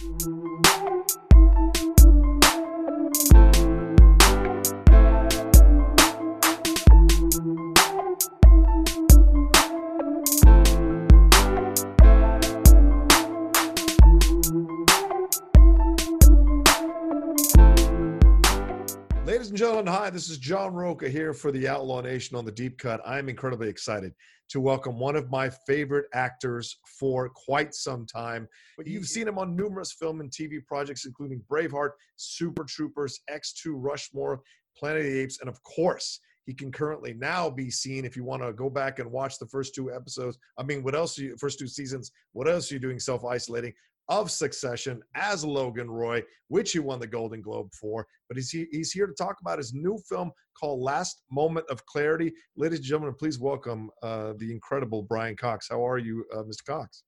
Ladies and gentlemen, hi, this is John Rocha here for the Outlaw Nation on the Deep Cut. I'm incredibly excited to welcome one of my favorite actors for quite some time. But you've seen him on numerous film and TV projects, including Braveheart, Super Troopers, X2, Rushmore, Planet of the Apes, and of course, he can currently now be seen, if you want to go back and watch the first two episodes. First two seasons, what else are you doing self-isolating? Of Succession as Logan Roy, which he won the Golden Globe for. But he's here to talk about his new film called Last Moment of Clarity. Ladies and gentlemen, please welcome the incredible Brian Cox. How are you, Mr. Cox?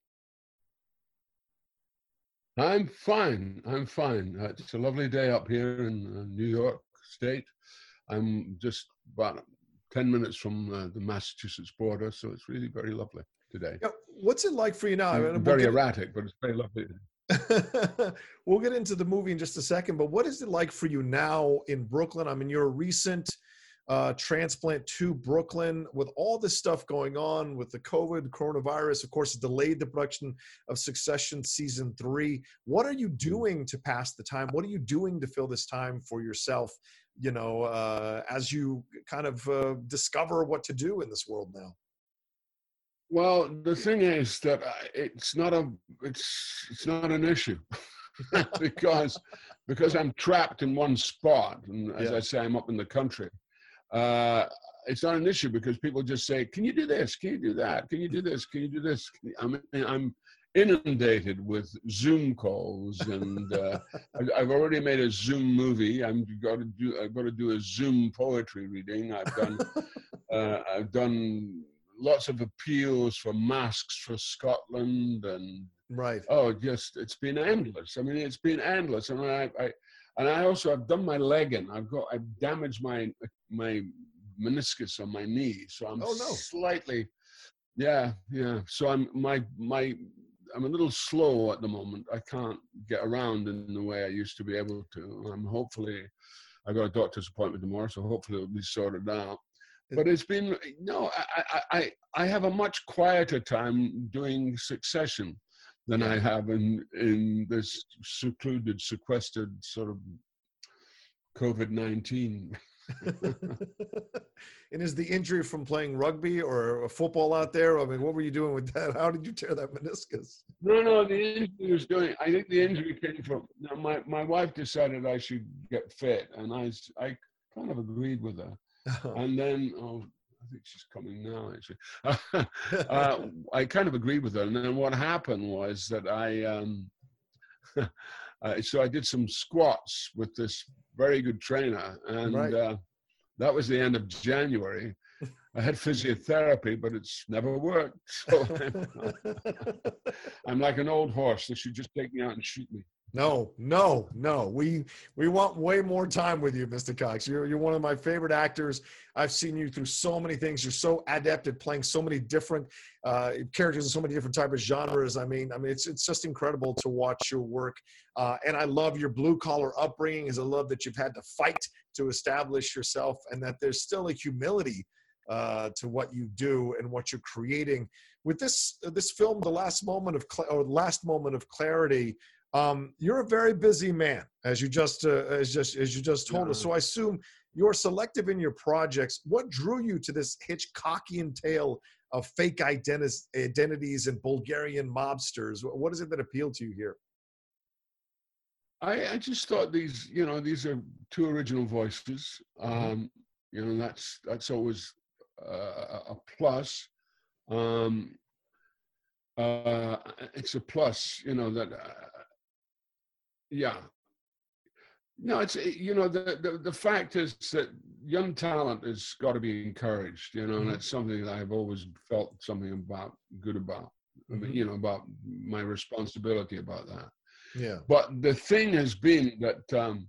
I'm fine. It's a lovely day up here in New York State. I'm just about 10 minutes from the Massachusetts border, so it's really very lovely today. Yeah, what's it like for you now? Very erratic, but it's very lovely. We'll get into the movie in just a second, but what is it like for you now in Brooklyn? I mean, you're a recent transplant to Brooklyn with all this stuff going on with the coronavirus. Of course, it delayed the production of Succession season 3. What are you doing to pass the time? What are you doing to fill this time for yourself, as you kind of discover what to do in this world now? Well, the thing is that it's not an issue because I'm trapped in one spot, and as I say, I'm up in the country. It's not an issue because people just say, "Can you do this? Can you do that? Can you do this? Can you do this?" I'm inundated with Zoom calls, and I've already made a Zoom movie. I've got to do a Zoom poetry reading. I've done lots of appeals for masks for Scotland, and right. It's been endless. I mean, it's been endless. And I've done my leg in. I've damaged my meniscus on my knee, so I'm slightly, So I'm a little slow at the moment. I can't get around in the way I used to be able to. I got a doctor's appointment tomorrow, so hopefully it'll be sorted out. But it's been, I have a much quieter time doing Succession than I have in this secluded, sequestered sort of COVID-19. And is the injury from playing rugby or football out there? I mean, what were you doing with that? How did you tear that meniscus? No, I think the injury came from, my wife decided I should get fit, and I kind of agreed with her. And then, I think she's coming now, actually. I kind of agreed with her. And then what happened was that so I did some squats with this very good trainer. And that was the end of January. I had physiotherapy, but it's never worked. So I'm like an old horse. They should just take me out and shoot me. No. We want way more time with you, Mr. Cox. You're one of my favorite actors. I've seen you through so many things. You're so adept at playing so many different characters in so many different types of genres. I mean, it's just incredible to watch your work. And I love your blue collar upbringing. I love that you've had to fight to establish yourself, and that there's still a humility to what you do and what you're creating. With this film, The Last Moment of Clarity. You're a very busy man, as you just told us. So I assume you're selective in your projects. What drew you to this Hitchcockian tale of fake identities and Bulgarian mobsters? What is it that appealed to you here? I just thought these are two original voices. That's always a plus. It's a plus, that. No, it's, the fact is that young talent has got to be encouraged, and it's something that I've always felt something good about, about my responsibility about that. Yeah. But the thing has been that,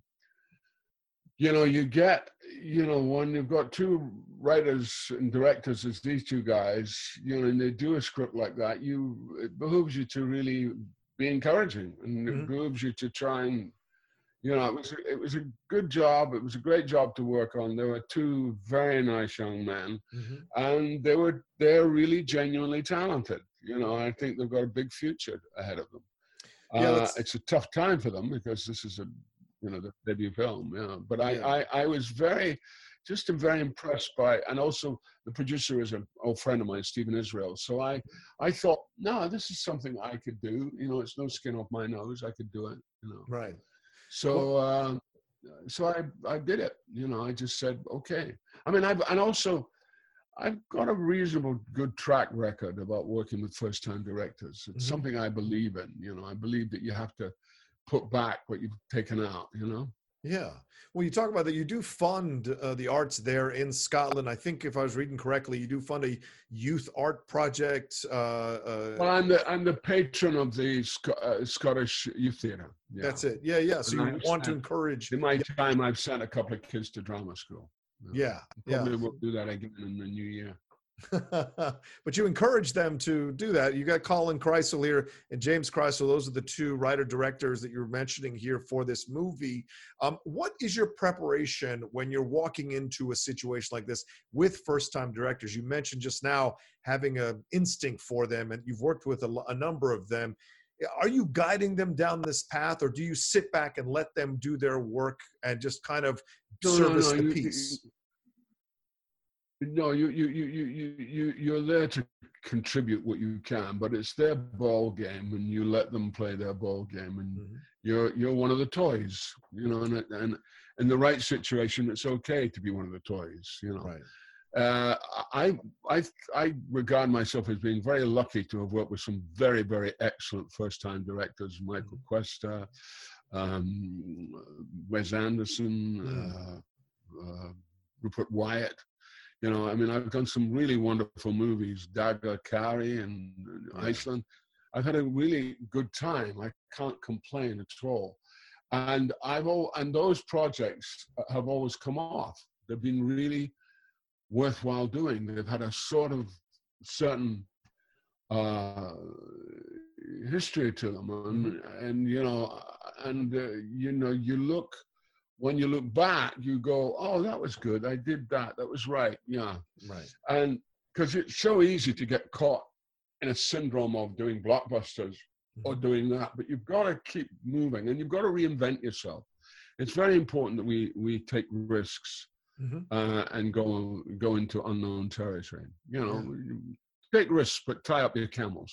you get, when you've got two writers and directors as these two guys, and they do a script like that, it behooves you to really be encouraging, and it moves you to try and, you know, it was a good job. It was a great job to work on. There were two very nice young men, and they're really genuinely talented. You know, I think they've got a big future ahead of them. It's a tough time for them because this is the debut film. Yeah, but I was very impressed by, and also the producer is an old friend of mine, Stephen Israel. So I thought, no, this is something I could do. You know, it's no skin off my nose. I could do it. You know, right. So I did it. You know, I just said okay. I mean, I've got a reasonable good track record about working with first-time directors. It's something I believe in. You know, I believe that you have to put back what you've taken out. You know. Yeah. Well, you talk about that. You do fund the arts there in Scotland. I think if I was reading correctly, you do fund a youth art project. Well, I'm the patron of the Scottish Youth Theatre. Yeah. That's it. Yeah, yeah. So you want to encourage. In my time, I've sent a couple of kids to drama school. Yeah. Probably won't do that again in the new year. But you encourage them to do that. You got Colin Kreisel here and James Kreisel. Those are the two writer-directors that you're mentioning here for this movie. What is your preparation when you're walking into a situation like this with first-time directors? You mentioned just now having an instinct for them, and you've worked with a number of them. Are you guiding them down this path, or do you sit back and let them do their work and just kind of service the piece? No, you're there to contribite what you can, but it's their ball game, and you let them play their ball game, and you're one of the toys, you know. And in the right situation, it's okay to be one of the toys, you know. Right. I regard myself as being very lucky to have worked with some very, very excellent first-time directors: Michael Cuesta, Wes Anderson, Rupert Wyatt. You know, I mean, I've done some really wonderful movies, Daga Kari in Iceland. I've had a really good time. I can't complain at all. And those projects have always come off. They've been really worthwhile doing. They've had a sort of certain history to them, and you know, when you look back, you go, oh, that was good. I did that. That was right. Yeah. Right. And because it's so easy to get caught in a syndrome of doing blockbusters or doing that, but you've got to keep moving and you've got to reinvent yourself. It's very important that we take risks and go into unknown territory. You know, take risks, but tie up your camels.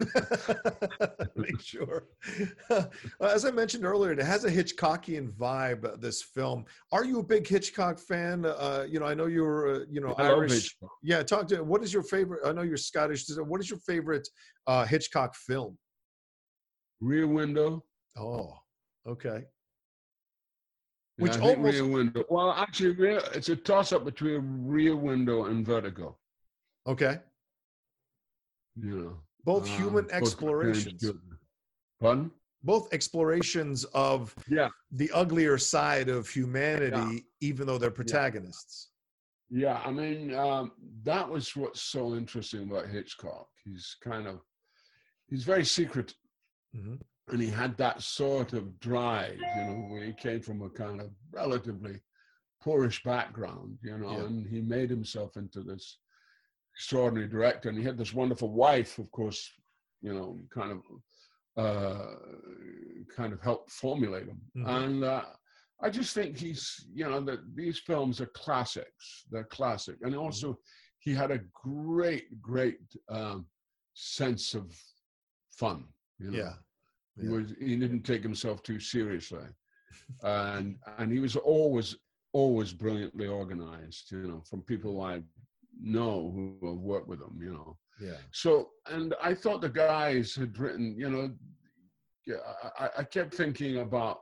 Make sure. As I mentioned earlier, it has a Hitchcockian vibe, this film. Are you a big Hitchcock fan? You know, I know you're, Irish. Yeah, talk to, what is your favorite? I know you're Scottish. What is your favorite Hitchcock film? Rear Window. Oh, okay. Yeah, which almost Rear Window. Well, actually, it's a toss-up between Rear Window and Vertigo. Okay. You know, both human explorations. Pardon? Both explorations of the uglier side of humanity, even though they're protagonists. Yeah, I mean, that was what's so interesting about Hitchcock. He's very secret, and he had that sort of drive, you know, where he came from a kind of relatively poorish background, you know, and he made himself into this extraordinary director, and he had this wonderful wife, of course, you know, kind of helped formulate him. And I just think he's, you know, that these films are classics. They're classic, and also he had a great sense of fun. You know? He didn't take himself too seriously, and he was always brilliantly organized. You know, from people I know who have worked with him, you know. So, and I thought the guys had written, you know, I kept thinking about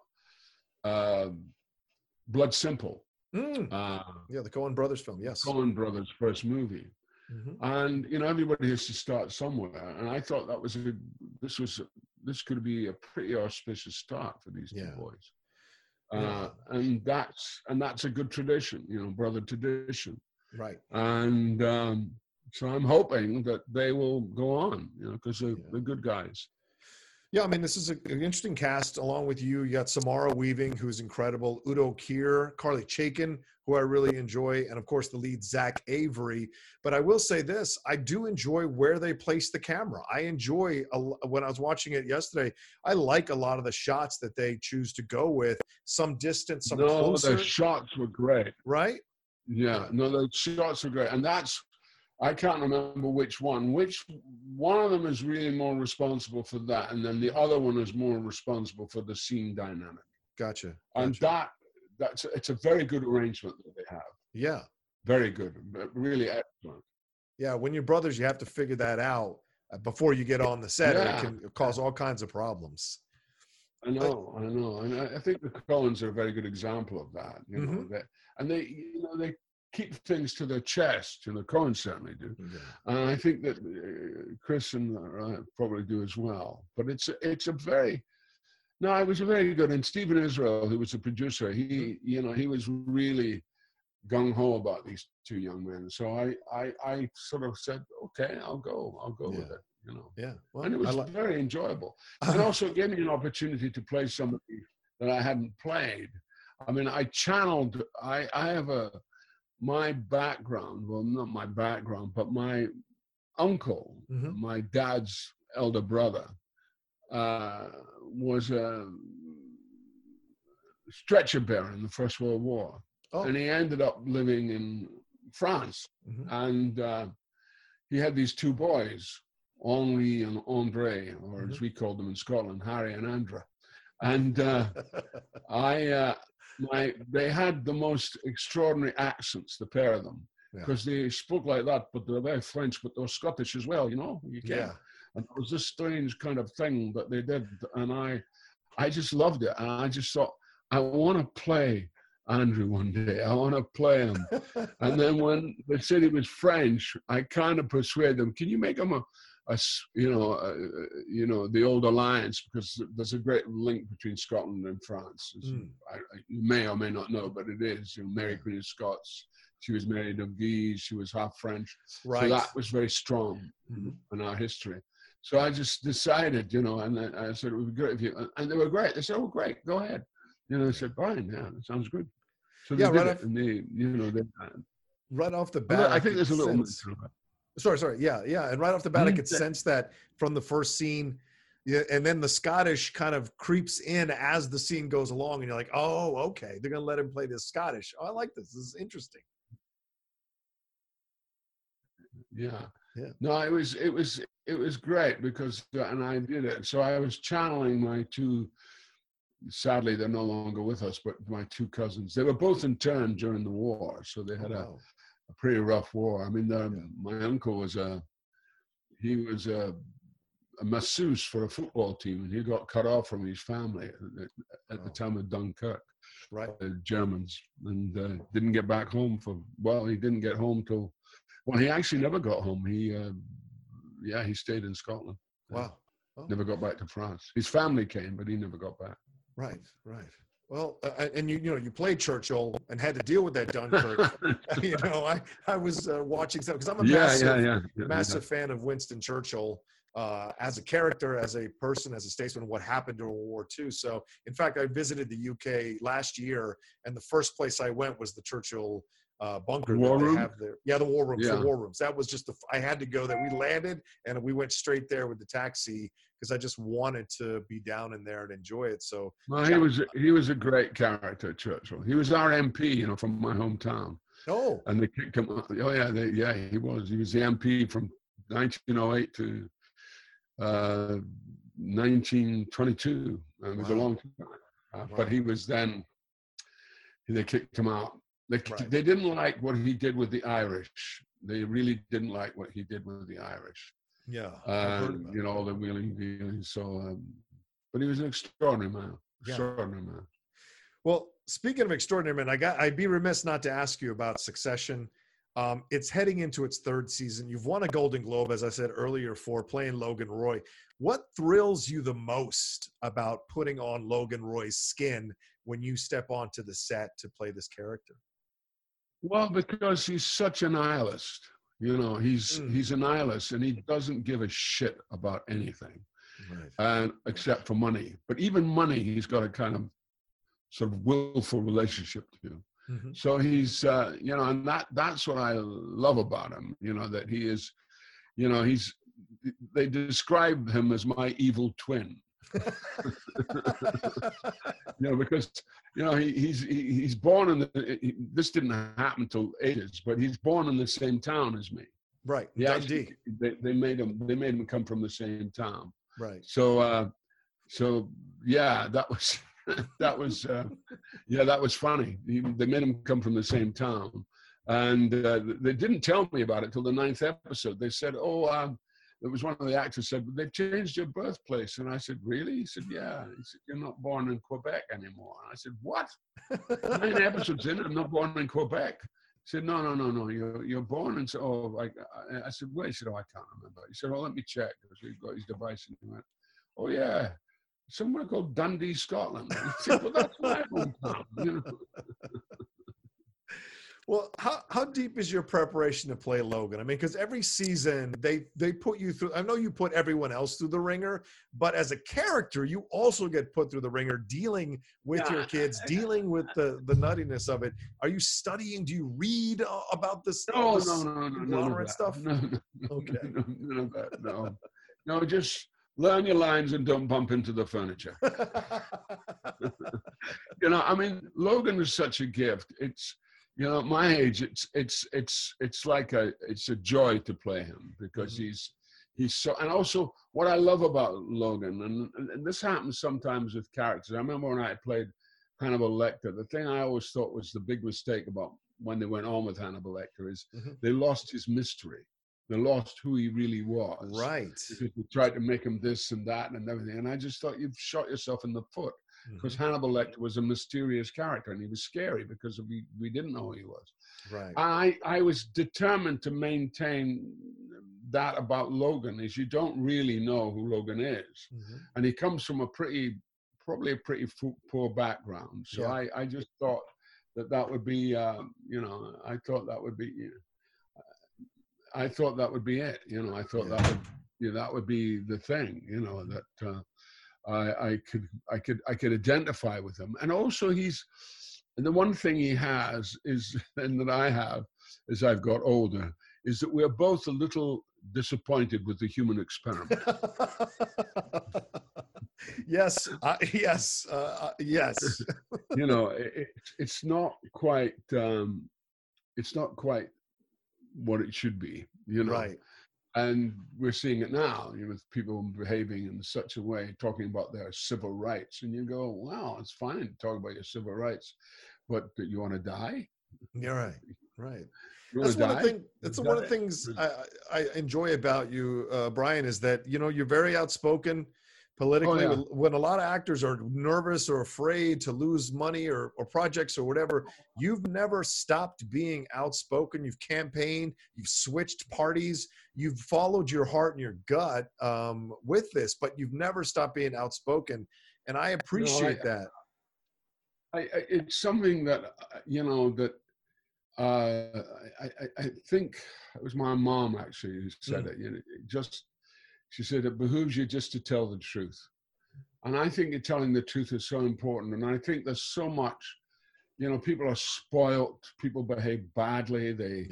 Blood Simple. The Coen Brothers film. Yes. Coen Brothers' first movie. And, you know, everybody has to start somewhere. And I thought this could be a pretty auspicious start for these two boys. And that's a good tradition, you know, brother tradition. Right. And so I'm hoping that they will go on, you know, because they're good guys. Yeah, I mean, this is an interesting cast. Along with you, you got Samara Weaving, who's incredible, Udo Kier, Carly Chaikin, who I really enjoy, and of course the lead, Zach Avery. But I will say this, I do enjoy where they place the camera. I enjoy, when I was watching it yesterday, I like a lot of the shots that they choose to go with, some distance, some closer. The shots were great. Right? Yeah, no, the shots were great. And I can't remember which one. Which one of them is really more responsible for that, and then the other one is more responsible for the scene dynamic. Gotcha. And it's a very good arrangement that they have. Yeah. Very good. Really excellent. Yeah, when you're brothers, you have to figure that out before you get on the set, or it can cause all kinds of problems. I know. And I think the Coens are a very good example of that. You know, and they keep things to their chest, and the Coens certainly do. And I think that Chris and I probably do as well. But it was a very good. And Stephen Israel, who was the producer, he was really gung ho about these two young men. So I sort of said, okay, I'll go with it. You know. Yeah. Well, and it was very enjoyable. And also it gave me an opportunity to play somebody that I hadn't played. I mean, I have my background, well, not my background, but my uncle, my dad's elder brother, was a stretcher bearer in the First World War. Oh. And he ended up living in France. And he had these two boys, Henri and André, or as we called them in Scotland, Harry and Andra. And they had the most extraordinary accents, the pair of them, because they spoke like that, but they're very French, but they're Scottish as well, you know? And it was this strange kind of thing that they did, and I just loved it. And I just thought, I want to play Andrew one day. I want to play him. And then when they said he was French, I kind of persuaded them, can you make him the old alliance, because there's a great link between Scotland and France. You may or may not know, but it is. Mary Queen of Scots, she was married to Guise, she was half French. Right. So that was very strong in our history. So I just decided, and then I said, it would be great if you, and they were great. They said, oh, great, go ahead. They said, fine, that sounds good. So they did it, and they right off the bat, I think there's a little Sorry. Yeah. And right off the bat, I could sense that from the first scene. Yeah. And then the Scottish kind of creeps in as the scene goes along, and you're like, oh, okay. They're going to let him play this Scottish. Oh, I like this. This is interesting. Yeah. No, it was great because, and I did it. So I was channeling my two, sadly, they're no longer with us, but my two cousins. They were both interned during the war. So they had a pretty rough war. I mean, my uncle was a masseuse for a football team, and he got cut off from his family at the time of Dunkirk, by the Germans, and didn't get back home he didn't get home till, he actually never got home. He stayed in Scotland. Wow. Never got back to France. His family came, but he never got back. Right. Well, and you played Churchill and had to deal with that Dunkirk. I was watching some, because I'm a massive fan of Winston Churchill as a character, as a person, as a statesman, what happened during World War II. So, in fact, I visited the UK last year, and the first place I went was the Churchill bunker that they have there. Yeah, the war rooms. The war rooms. That was just I had to go there. We landed and we went straight there with the taxi because I just wanted to be down in there and enjoy it. So he was a great character, Churchill. He was our MP, from my hometown. Oh, and they kicked him out. Oh yeah, he was. He was the MP from 1908 to 1922. It was a long time. But he was then. They kicked him out. They didn't like what he did with the Irish. They really didn't like what he did with the Irish. Yeah. All the wheeling dealing. So, but he was an extraordinary man. Extraordinary man. Well, speaking of extraordinary men, I'd be remiss not to ask you about Succession. It's heading into its third season. You've won a Golden Globe, as I said earlier, for playing Logan Roy. What thrills you the most about putting on Logan Roy's skin when you step onto the set to play this character? Well, because he's such a nihilist. He's a nihilist, and he doesn't give a shit about anything. Right. and except for money. But even money, he's got a kind of sort of willful relationship to. Mm-hmm. So he's, you know, and that's what I love about him, you know, that he is, you know, they describe him as my evil twin. You know, because, you know, he's born in this didn't happen until ages, but he's born in the same town as me. Right. Actually, they made him come from the same town. Right. So yeah, that was that was yeah, that was funny. They made him come from the same town, and they didn't tell me about it till the 9th episode. They said, "Oh, it was one of the actors said they've changed your birthplace," and I said, "Really?" He said, "Yeah." He said, "You're not born in Quebec anymore." And I said, "What? 9 episodes in, I'm not born in Quebec." He said, "No. You're born in." So, oh, I said, "Wait." He said, "Oh, I can't remember." He said, "Oh, let me check." So he got his device and he went, "Oh yeah, somewhere called Dundee, Scotland." I said, "Well, that's my hometown." You know? Well, how deep is your preparation to play Logan? I mean, because every season they put you through. I know you put everyone else through the ringer, but as a character, you also get put through the ringer, dealing with your kids, dealing with the nuttiness of it. Are you studying? Do you read about this? No, none of that stuff. No, okay, none of that. No, just learn your lines and don't bump into the furniture. You know, I mean, Logan is such a gift. It's, you know, at my age, it's like it's a joy to play him because he's so, and also what I love about Logan, and this happens sometimes with characters. I remember when I played Hannibal Lecter, the thing I always thought was the big mistake about when they went on with Hannibal Lecter is they lost his mystery. They lost who he really was. Right. Because they tried to make him this and that and everything. And I just thought you've shot yourself in the foot. Because Hannibal Lecter was a mysterious character and he was scary because we didn't know who he was. Right. I was determined to maintain that about Logan, is you don't really know who Logan is. And he comes from probably a pretty poor background. So I just thought that would be, you know, I thought that would be it. You know, I thought that would be the thing, you know, that I could identify with him. And also and the one thing he has is, and that I have as I've got older, is that we're both a little disappointed with the human experiment. Yes. You know, it's not quite what it should be, you know. Right. And we're seeing it now, you know, with people behaving in such a way, talking about their civil rights. And you go, wow, it's fine to talk about your civil rights, but you want to die? You're right. Right. That's one of the things I enjoy about you, Brian, is that, you know, you're very outspoken politically. When a lot of actors are nervous or afraid to lose money or projects or whatever, you've never stopped being outspoken. You've campaigned, you've switched parties, you've followed your heart and your gut with this, but you've never stopped being outspoken. And I appreciate that. It's something that, you know, that I think it was my mom actually who said it. You know, she said, it behooves you just to tell the truth. And I think telling the truth is so important. And I think there's so much, you know, people are spoilt, people behave badly. They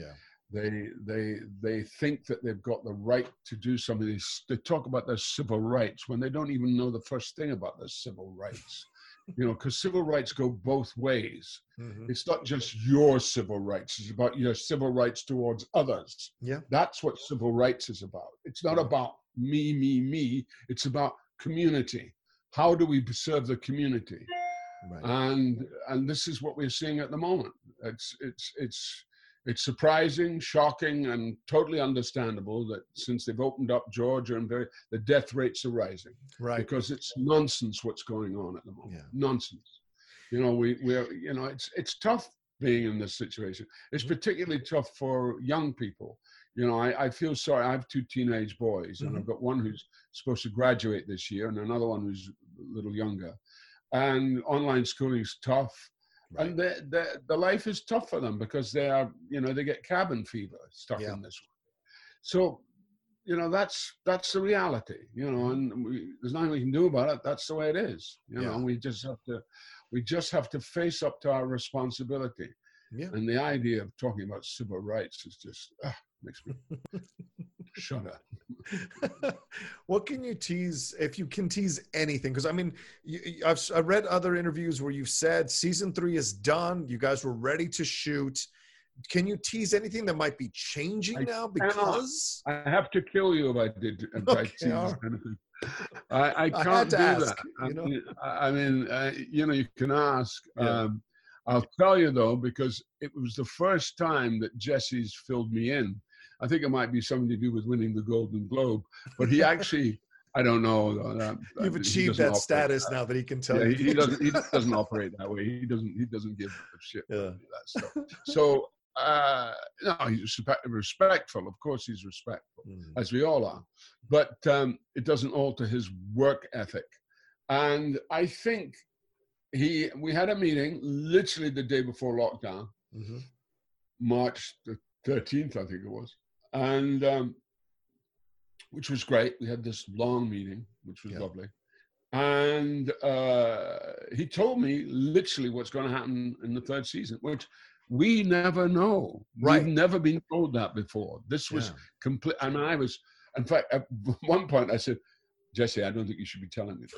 think that they've got the right to do something. They talk about their civil rights when they don't even know the first thing about their civil rights. You know, because civil rights go both ways. It's not just your civil rights. It's about your civil rights towards others. Yeah. That's what civil rights is about. It's not about me. It's about community. How do we serve the community? Right. And this is what we're seeing at the moment. It's surprising, shocking, and totally understandable that since they've opened up Georgia and the death rates are rising. Right. Because it's nonsense what's going on at the moment. Yeah. Nonsense. You know, we're you know, it's tough being in this situation. It's particularly tough for young people. You know, I feel sorry. I have 2 teenage boys, and I've got one who's supposed to graduate this year and another one who's a little younger. And online schooling is tough. Right. And the life is tough for them because they are, you know, they get cabin fever stuck in this one. So you know, that's the reality, you know, and there's nothing we can do about it. That's the way it is. You know, we just have to face up to our responsibility. Yeah. And the idea of talking about civil rights is just makes me shut up. What can you tease, if you can tease anything? Because I mean, I've read other interviews where you've said season 3 is done. You guys were ready to shoot. Can you tease anything that might be changing now? Because I have to kill you if I did. If I tease anything. I can't do that. I mean, you know, you can ask. Yeah. I'll tell you though, because it was the first time that Jesse's filled me in. I think it might be something to do with winning the Golden Globe, but he actually, I don't know. You've achieved that status now that he can tell you. He doesn't operate that way. He doesn't give a shit about that stuff. So no, he's respectful. Of course, he's respectful, as we all are. But it doesn't alter his work ethic. And I think we had a meeting literally the day before lockdown, March the 13th, I think it was, and which was great. We had this long meeting, which was lovely. And he told me literally what's going to happen in the 3rd season, which we never know. Right. We've never been told that before. This was complete. And I was, in fact, at one point I said, Jesse, I don't think you should be telling me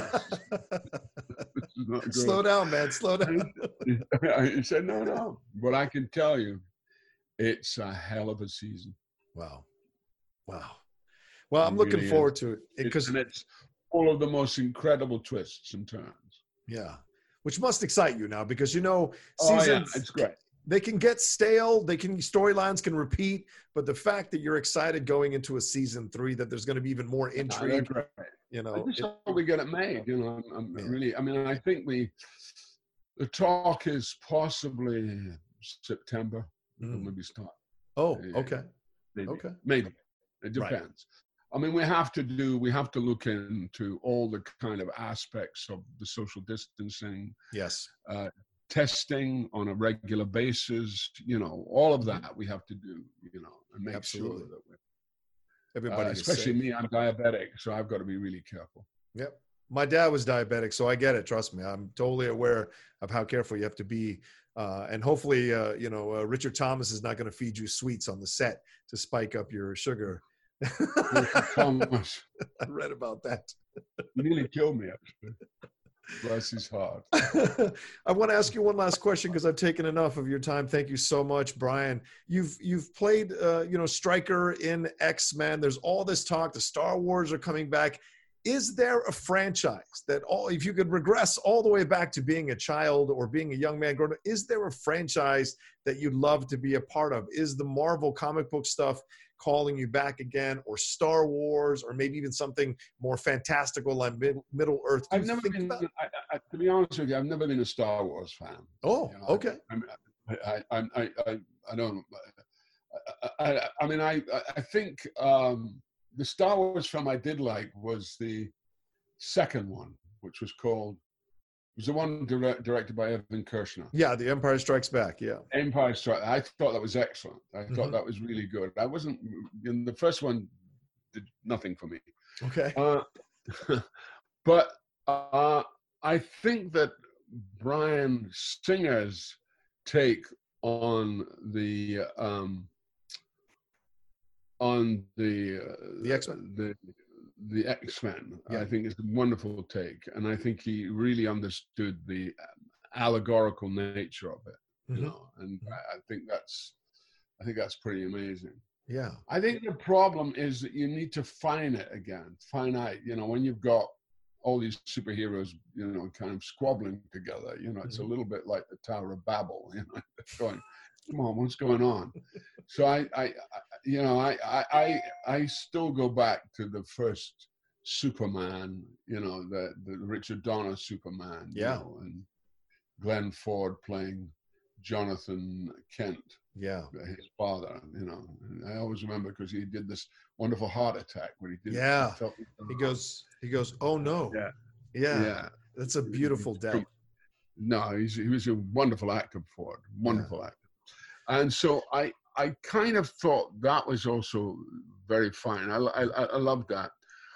this. Slow down, man. Slow down. He said, no. But I can tell you, it's a hell of a season. Wow. Well, I'm looking forward to it. And it's full of the most incredible twists and turns. Yeah. Which must excite you now, because, you know, seasons, it's great. They can get stale. Storylines can repeat, but the fact that you're excited going into a season 3, that there's going to be even more intrigue, you know, I just hope we get it made. You know, I'm really. I mean, I think the talk is possibly September. Maybe start. Oh, okay. Maybe it depends. Right. I mean, we have to look into all the kind of aspects of the social distancing. Yes. Testing on a regular basis, you know, all of that we have to do, you know, and make sure that everybody, especially me, I'm diabetic, so I've got to be really careful. Yep. My dad was diabetic, so I get it. Trust me. I'm totally aware of how careful you have to be. And hopefully, you know, Richard Thomas is not going to feed you sweets on the set to spike up your sugar. Thomas. I read about that. He nearly killed me, actually. Bless his heart. I want to ask you one last question, because I've taken enough of your time. Thank you so much, Brian. You've played, you know, Stryker in X-Men. There's all this talk. The Star Wars are coming back. Is there a franchise that if you could regress all the way back to being a child or being a young man growing up, is there a franchise that you'd love to be a part of? Is the Marvel comic book stuff calling you back again, or Star Wars, or maybe even something more fantastical like Middle Earth? I've never been, to be honest with you, I've never been a Star Wars fan. Oh, you know, okay. I don't. I mean, I think the Star Wars film I did like was the second one, which was called. It was the one directed by Evan Kershner. Yeah, The Empire Strikes Back. Yeah, Empire Strikes. I thought that was excellent. I thought that was really good. I wasn't. The first one did nothing for me. Okay. But I think that Bryan Singer's take on the X-Men. The X-Men, I think, is a wonderful take, and I think he really understood the allegorical nature of it, you know, and I think that's pretty amazing. Yeah, I think the problem is that you need to finite, you know, when you've got all these superheroes, you know, kind of squabbling together, you know, it's a little bit like the Tower of Babel, you know, going, come on, what's going on? So I still go back to the first Superman, you know, the Richard Donner Superman, you know, and Glenn Ford playing Jonathan Kent, his father, you know. And I always remember because he did this wonderful heart attack when he did. Yeah, he goes, oh no. Yeah. That's a beautiful death. No, he was a wonderful actor, Ford, wonderful actor. And so I kind of thought that was also very fine. I loved that.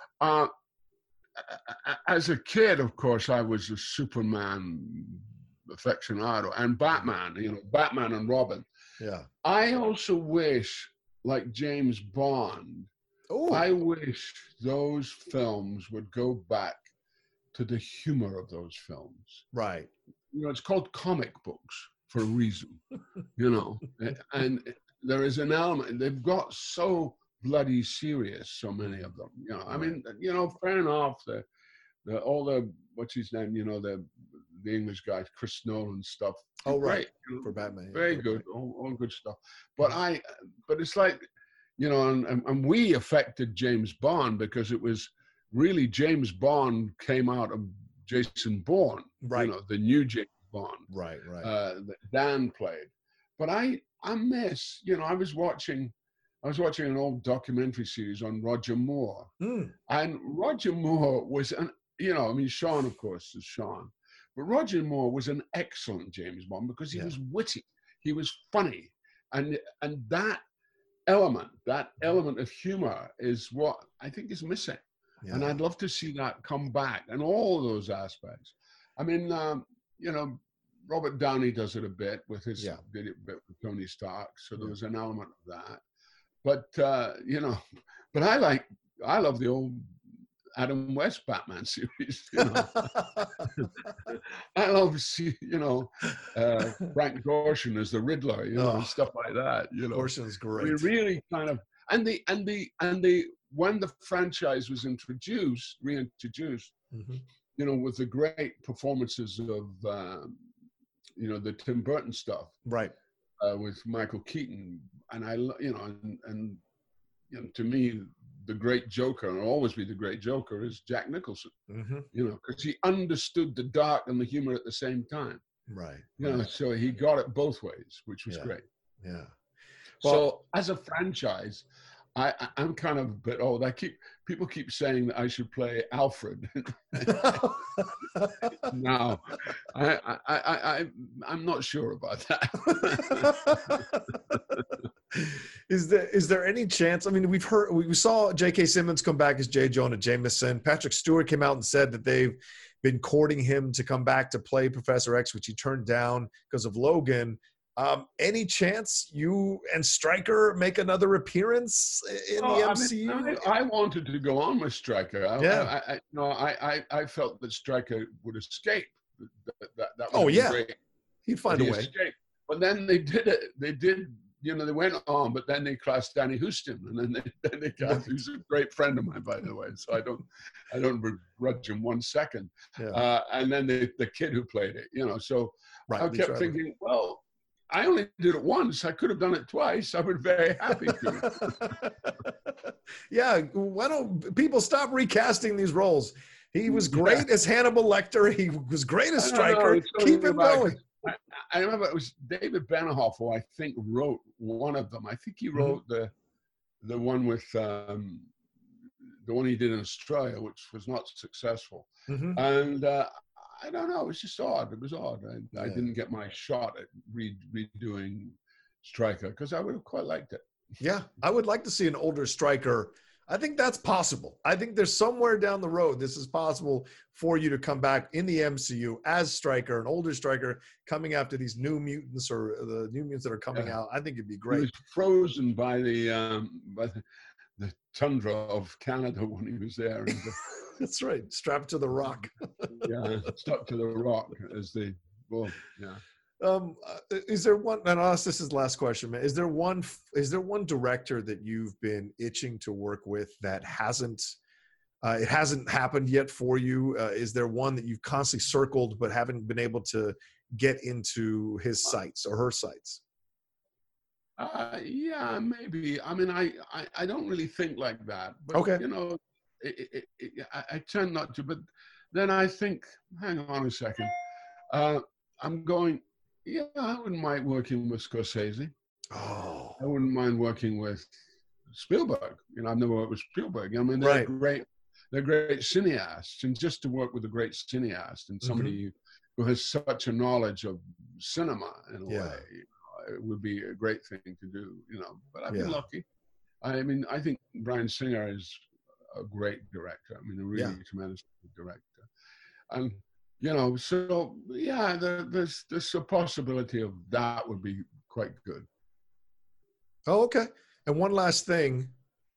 As a kid, of course, I was a Superman aficionado and Batman, Batman and Robin. Yeah. I also wish, like James Bond, I wish those films would go back to the humor of those films. Right. It's called comic books for a reason, and there is an element, they've got so bloody serious, so many of them, I mean, fair enough, all the, what's his name, the English guys, Chris Nolan stuff. Oh, right. Great, for Batman. Very good, all good stuff. But it's like, and we affected James Bond because it was really James Bond came out of Jason Bourne, right? The new James Bond, right. That Dan played. But I miss, I was watching an old documentary series on Roger Moore, and Roger Moore was Sean, of course, is Sean, but Roger Moore was an excellent James Bond because he was witty, he was funny, and that element of humor is what I think is missing. And I'd love to see that come back and all those aspects. I mean, Robert Downey does it a bit with his did it a bit with Tony Stark, so there was an element of that. But but I love the old Adam West Batman series. I love Frank Gorshin as the Riddler, and stuff like that. Gorshin's great. We really kind of and the when the franchise was reintroduced, with the great performances of the Tim Burton stuff, right, with Michael Keaton, and to me, the great Joker, and will always be the great Joker, is Jack Nicholson. Because he understood the dark and the humor at the same time. Right. So he got it both ways, which was great. Yeah. Well, so as a franchise, I'm kind of a bit old. People keep saying that I should play Alfred. No, I'm not sure about that. Is there any chance? I mean, we saw J.K. Simmons come back as J. Jonah Jameson. Patrick Stewart came out and said that they've been courting him to come back to play Professor X, which he turned down because of Logan. Any chance you and Stryker make another appearance in the MCU? I wanted to go on with Stryker. I felt that Stryker would escape. That would be great. He'd find a way. Escaped. But then they did it. They did. They went on, but then they cast Danny Houston, and then they cast. Who's a great friend of mine, by the way. So I don't begrudge him 1 second. Yeah. And then the kid who played it, So I kept thinking, well, I only did it once. I could have done it twice. I was very happy to. Yeah. Why don't people stop recasting these roles? He was great as Hannibal Lecter. He was great as Stryker. Keep him going. I remember it was David Benioff who I think wrote one of them. I think he wrote the one with the one he did in Australia, which was not successful. And I don't know. It was just odd. It was odd. I didn't get my shot at redoing Stryker because I would have quite liked it. Yeah, I would like to see an older Stryker. I think that's possible. I think there's somewhere down the road this is possible for you to come back in the MCU as Stryker, an older Stryker, coming after these new mutants or the new mutants that are coming out. I think it'd be great. He was frozen by the tundra of Canada when he was there. That's right. Strapped to the rock. Yeah, stuck to the rock as they. Well, yeah. Is there one? And I'll ask this is the last question, man. Is there one director that you've been itching to work with that hasn't happened yet for you? Is there one that you've constantly circled but haven't been able to get into his sights or her sights? Yeah, maybe. I mean, I don't really think like that. But, okay. I tend not to. But then I think, hang on a second. I'm going. Yeah, I wouldn't mind working with Scorsese. Oh. I wouldn't mind working with Spielberg. I've never worked with Spielberg. I mean, they're great. They're great cineasts, and just to work with a great cineast and somebody who has such a knowledge of cinema in a way, it would be a great thing to do, you know. But I've been Yeah. lucky. I mean, I think Bryan Singer is a great director. I mean, a really tremendous director. And, you know, so yeah, there's a possibility of that would be quite good. Oh, okay. And one last thing,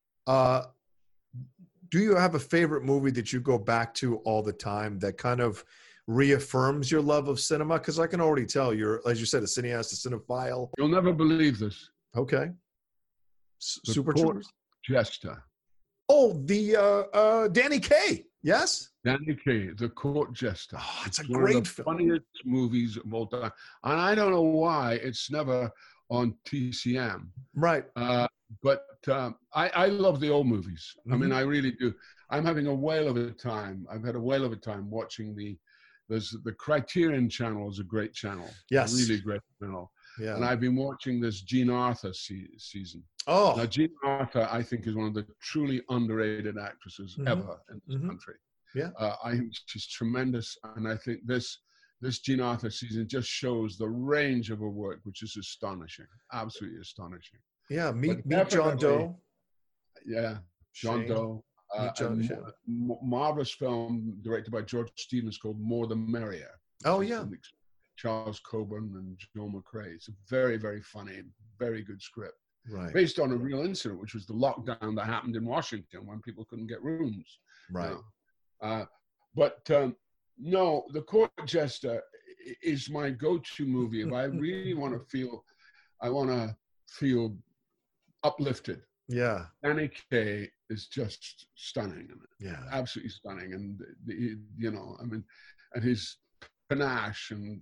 do you have a favorite movie that you go back to all the time that kind of reaffirms your love of cinema? Because I can already tell you're, as you said, a cineast, a cinephile. You'll never believe this. Okay. Super Court Jester. Oh, the Danny Kaye. Yes. Danny Kaye, The Court Jester. Oh, it's a one great of the film. Funniest movies of all time, and I don't know why it's never on TCM. Right. But I love the old movies. I mean, I really do. I'm having a whale of a time. I've had a whale of a time watching the Criterion Channel is a great channel. Yes. A really great channel. Yeah. And I've been watching this Jean Arthur season. Oh. Now, Jean Arthur, I think, is one of the truly underrated actresses ever in this country. Yeah. I think she's tremendous. And I think this Jean Arthur season just shows the range of her work, which is astonishing. Absolutely astonishing. Yeah. Meet John Doe. Yeah. John Doe. Marvelous film directed by George Stevens called More the Merrier. Oh, yeah. Charles Coburn and Joe McCrea. It's a very, very funny, very good script. Right. Based on a real incident, which was the lockdown that happened in Washington when people couldn't get rooms. Right. But no, The Court Jester is my go-to movie. If I really want to feel uplifted. Yeah. Danny Kaye is just stunning in it. Yeah. Absolutely stunning. And, you know, I mean, and his panache and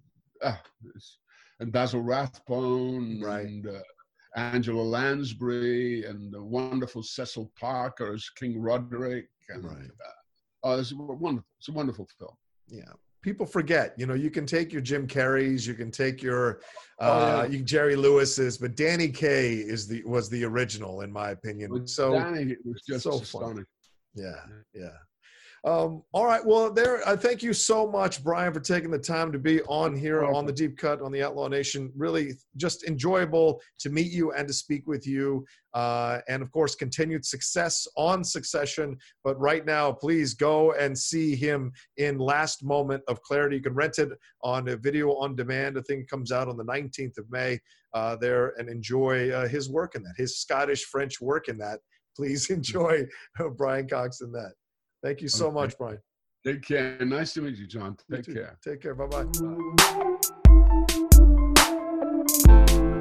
Basil Rathbone and Angela Lansbury and the wonderful Cecil Parker as King Roderick. And, it's a wonderful film. Yeah. People forget, you know, you can take your Jim Carreys, you can take your Jerry Lewis's, but Danny Kaye was the original, in my opinion. But so Danny was just so astonishing. Yeah. All right. Well, thank you so much, Bryan, for taking the time to be on here on the Deep Cut on the Outlaw Nation. Really just enjoyable to meet you and to speak with you. And of course, continued success on Succession. But right now, please go and see him in Last Moment of Clarity. You can rent it on a video on demand. I think it comes out on the 19th of May there, and enjoy his work in that, his Scottish-French work in that. Please enjoy Brian Cox in that. Thank you so much, Bryan. Take care. Nice to meet you, John. Take care. Take care. Bye-bye.